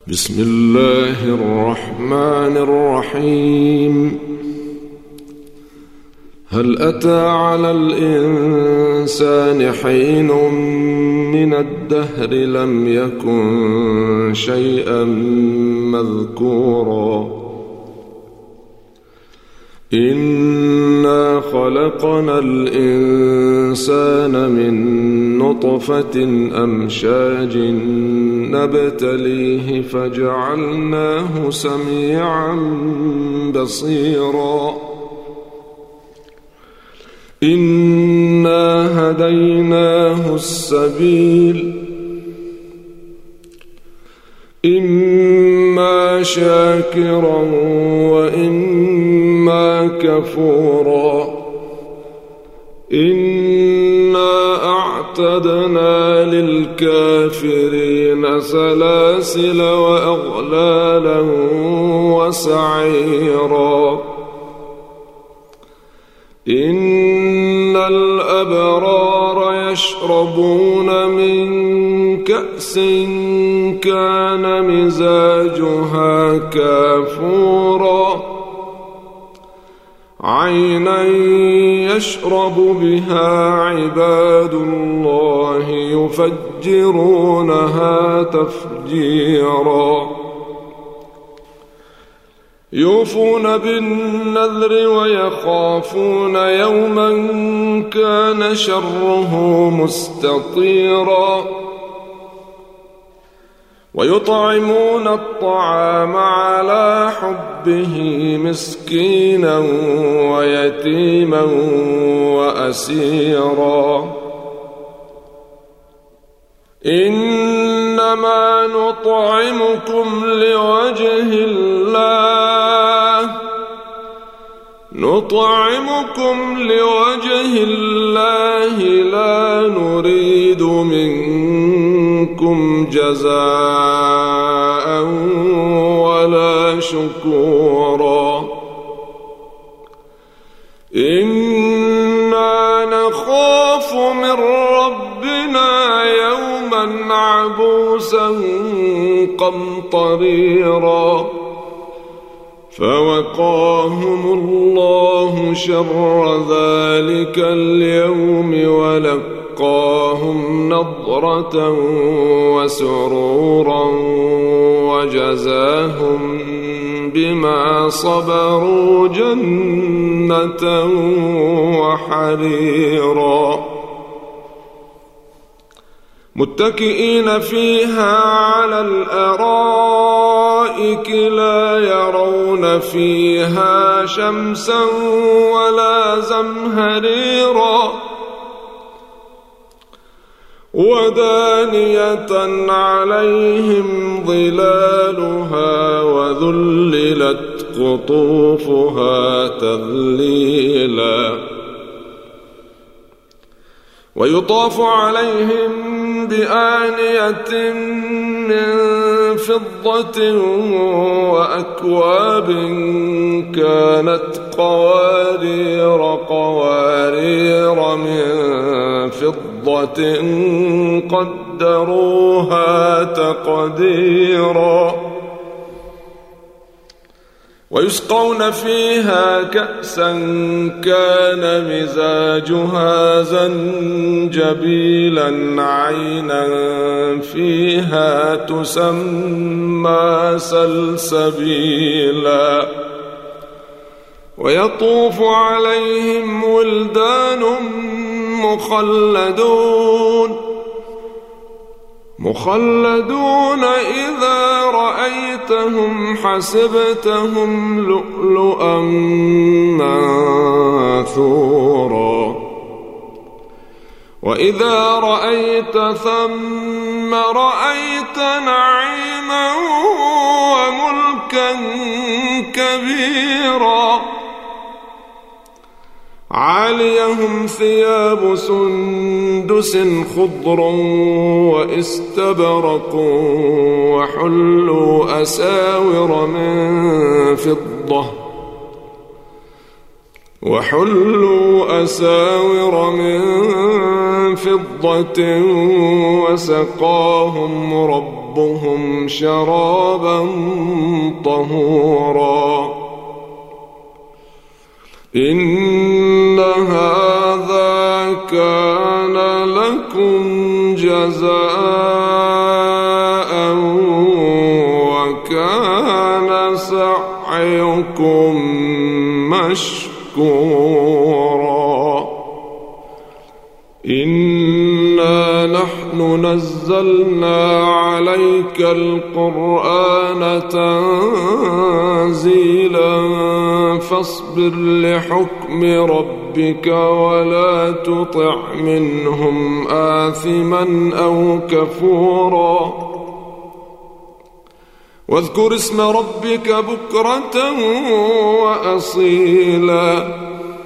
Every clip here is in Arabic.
بسم الله الرحمن الرحيم. هل أتى على الإنسان حين من الدهر لم يكن شيئا مذكورا إنا خلقنا الإنسان من نطفة أمشاج نبتليه فجعلناه سميعا بصيرا إنا هديناه السبيل إما شاكرا وإما كفورا إنا أعتدنا للكافرين سلاسل وأغلالا وسعيرا إن الأبرار يشربون من كأس كان مزاجها كافورا عينا يشرب بها عباد الله يفجرونها تفجيرا يوفون بالنذر ويخافون يوما كان شره مستطيرا ويطعمون الطعام على حبه مسكينا ويتيما وأسيرا إنما نطعمكم لوجه الله لا نريد منكم جزاء ولا شكورا إنا نخاف من ربنا يوما عبوسا قمطريرا فوقاهم الله شر ذلك اليوم ولقاهم نضرة وسرورا وجزاهم بما صبروا جنة وحريرا متكئين فيها على الأرائك لا يرون فيها شمسا ولا زمهريرا ودانية عليهم ظلالها وذللت قطوفها تذليلا ويطاف عليهم بآنية من فضة وأكواب كانت قوارير من فضة قدروها تقديرا ويسقون فيها كأسا كان مزاجها زنجبيلا عينا فيها تسمى سلسبيلا ويطوف عليهم ولدان مخلدون إذا رأيتهم حسبتهم لؤلؤا منثورا وإذا رأيت ثم رأيت نعيما وملكا كبيرا عاليهم ثياب سندس خضر واستبرق وحلوا أساور من فضة وسقاهم ربهم ربهم شرابا طهورا. إن هذا كان لكم جزاء وكان سعيكم مشكورا. إنا نحن نزلنا عليك القرآن تنزيلا فاصبر لحكم ربك ولا تطع منهم آثما أو كفورا. واذكر اسم ربك بكرة وأصيلا.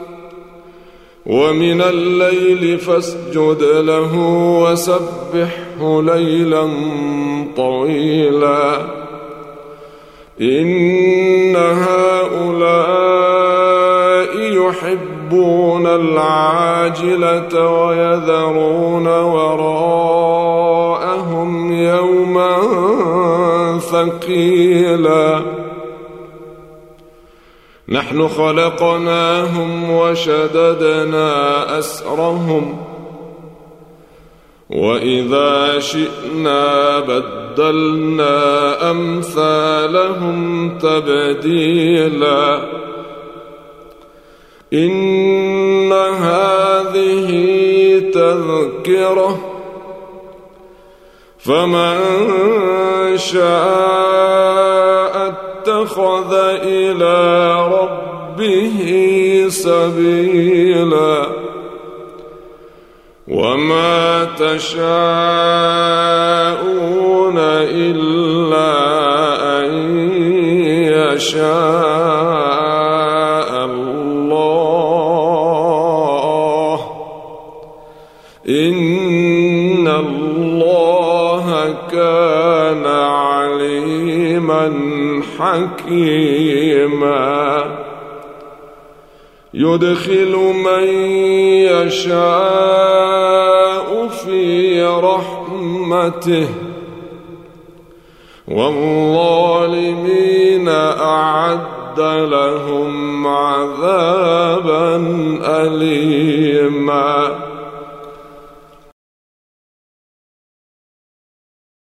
ومن الليل فاسجد له وسبحه ليلا طويلا. إن هؤلاء يحبون العاجلة ويذرون وراءهم يوما ثقيلا. نحن خلقناهم وشددنا أسرهم وإذا شئنا بدلنا أمثالهم تبديلا. إن هذه تذكرة فمن شاء اتخذ إلى ربه سبيلا. وما تشاءون إلا أن يشاء الله. إن الله كان عليما حكيما. يدخل من يشاء في رحمته والظالمين أعد لهم عذابا أليما.